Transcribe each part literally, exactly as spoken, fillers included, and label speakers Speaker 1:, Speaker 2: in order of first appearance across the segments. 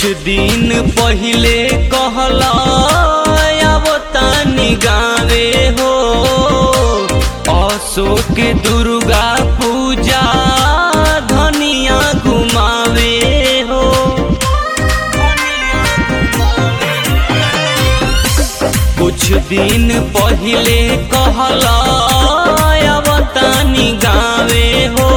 Speaker 1: दिन पहिले कहला आवतानी गावे हो, अशोक दुर्गा पूजा धनिया घुमावे हो। कुछ दिन पहिले कहला आवतानी गावे हो,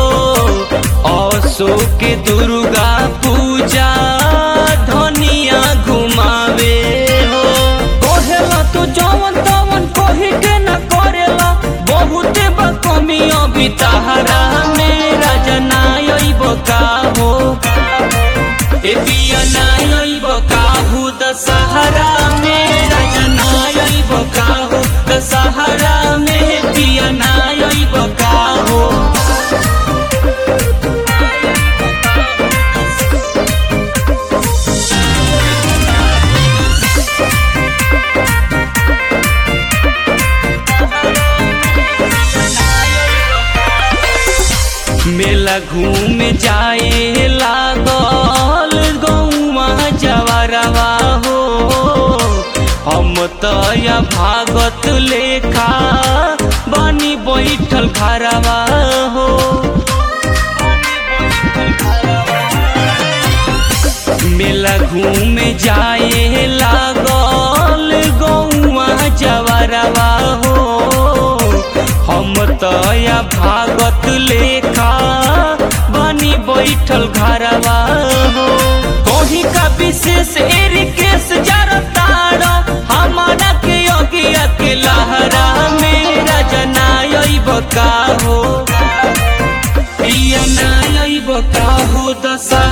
Speaker 1: अशोक दुर्गा पूजा धनिया घुमावे हो। कहेला तू जवन तवन कही के न करेला, बहुत बकमी अभी तहरा मेरा जनाई बका हो। ए पिया नाई बका हो दशहरा मेरा जनाई बका हो, दशहरा में पिया नाई बका हो। मेला घूम जाए लागल गौवा जवरवा हो, हम तया भागत लेखा बनी बैठल घरवा हो। मेला घूम जाए लागल गौवा जवरवा हो, हम तया भागत लेखा बनी बैठल घरवा हो। कोही का विशेष एरिकेस जरताड़ा हमारा के योगिया के लहरा मेरा जनाई बका हो, पिया नाई बका हो दशा